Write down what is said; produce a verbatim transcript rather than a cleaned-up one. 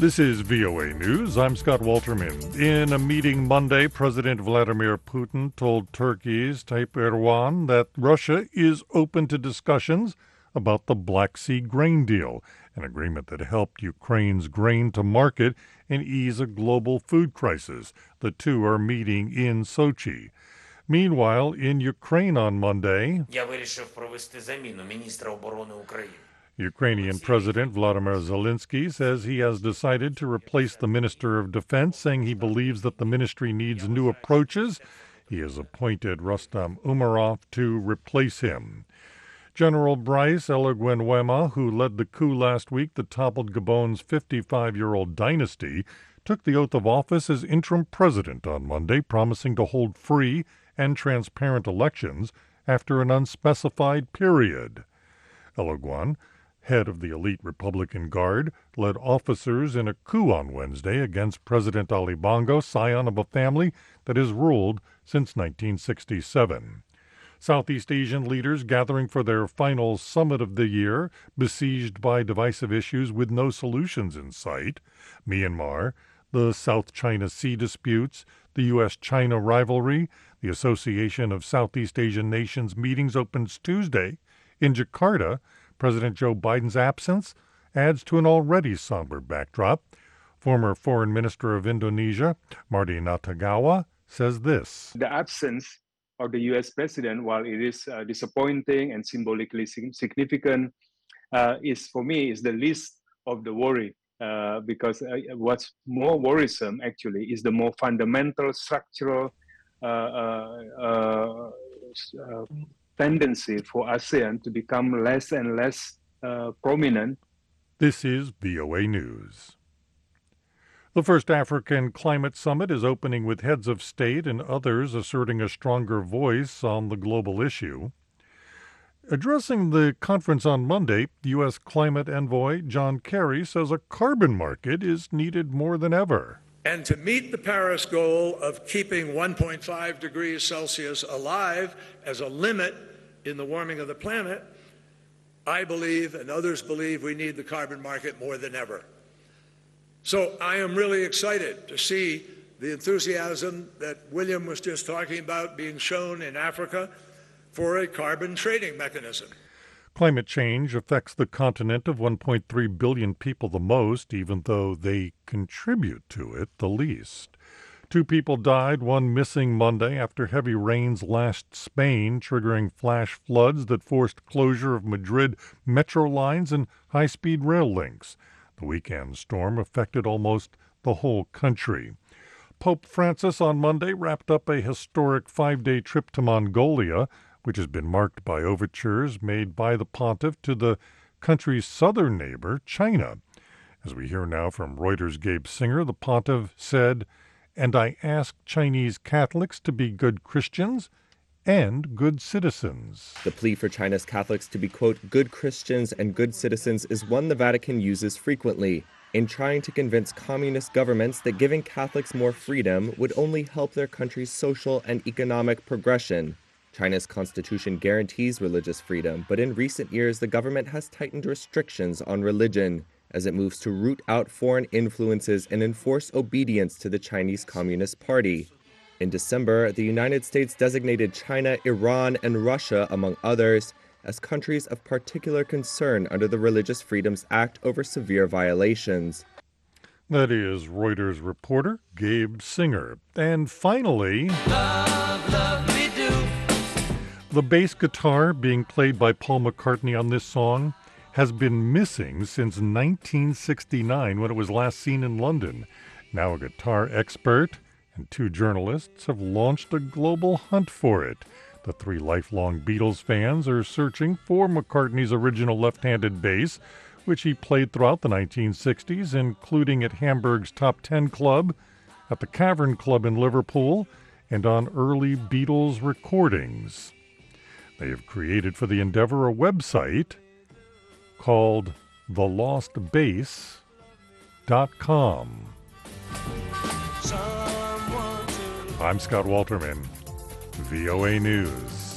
This is V O A News. I'm Scott Walterman. In a meeting Monday, President Vladimir Putin told Turkey's Tayyip Erdogan that Russia is open to discussions about the Black Sea grain deal, an agreement that helped Ukraine's grain to market and ease a global food crisis. The two are meeting in Sochi. Meanwhile, in Ukraine on Monday, Я вирішив провести заміну міністра оборони України. Ukrainian President Vladimir Zelensky says he has decided to replace the Minister of Defense, saying he believes that the ministry needs new approaches. He has appointed Rustam Umerov to replace him. General Brice Oligui, who led the coup last week that toppled Gabon's fifty-five-year-old dynasty, took the oath of office as interim president on Monday, promising to hold free and transparent elections after an unspecified period. Oligui, head of the elite Republican Guard, led officers in a coup on Wednesday against President Ali Bongo, scion of a family that has ruled since nineteen sixty-seven. Southeast Asian leaders gathering for their final summit of the year, besieged by divisive issues with no solutions in sight. Myanmar, the South China Sea disputes, the U S China rivalry. The Association of Southeast Asian Nations meetings opens Tuesday in Jakarta. President Joe Biden's absence adds to an already somber backdrop. Former Foreign Minister of Indonesia, Marty Natagawa, says this. The absence of the U S president, while it is uh, disappointing and symbolically significant, uh, is for me is the least of the worry. Uh, because uh, what's more worrisome actually is the more fundamental structural uh, uh, uh, uh, tendency for ASEAN to become less and less uh, prominent. This is V O A News. The first African Climate Summit is opening with heads of state and others asserting a stronger voice on the global issue. Addressing the conference on Monday, U S climate envoy John Kerry says a carbon market is needed more than ever. And to meet the Paris goal of keeping one point five degrees Celsius alive as a limit in the warming of the planet, I believe and others believe we need the carbon market more than ever. So I am really excited to see the enthusiasm that William was just talking about being shown in Africa for a carbon trading mechanism. Climate change affects the continent of one point three billion people the most, even though they contribute to it the least. Two people died, one missing Monday after heavy rains lashed Spain, triggering flash floods that forced closure of Madrid metro lines and high-speed rail links. The weekend storm affected almost the whole country. Pope Francis on Monday wrapped up a historic five-day trip to Mongolia, which has been marked by overtures made by the pontiff to the country's southern neighbor, China. As we hear now from Reuters' Gabe Singer, the pontiff said, "And I ask Chinese Catholics to be good Christians and good citizens." The plea for China's Catholics to be, quote, good Christians and good citizens is one the Vatican uses frequently in trying to convince communist governments that giving Catholics more freedom would only help their country's social and economic progression. China's constitution guarantees religious freedom, but in recent years, the government has tightened restrictions on religion as it moves to root out foreign influences and enforce obedience to the Chinese Communist Party. In December, the United States designated China, Iran, and Russia, among others, as countries of particular concern under the Religious Freedoms Act over severe violations. That is Reuters reporter Gabe Singer. And finally, Love, love me do. The bass guitar being played by Paul McCartney on this song has been missing since nineteen sixty-nine when it was last seen in London. Now a guitar expert and two journalists have launched a global hunt for it. The three lifelong Beatles fans are searching for McCartney's original left-handed bass, which he played throughout the nineteen sixties, including at Hamburg's Top Ten Club, at the Cavern Club in Liverpool, and on early Beatles recordings. They have created for the endeavor a website called the lost bass dot com. I'm Scott Walterman, V O A News.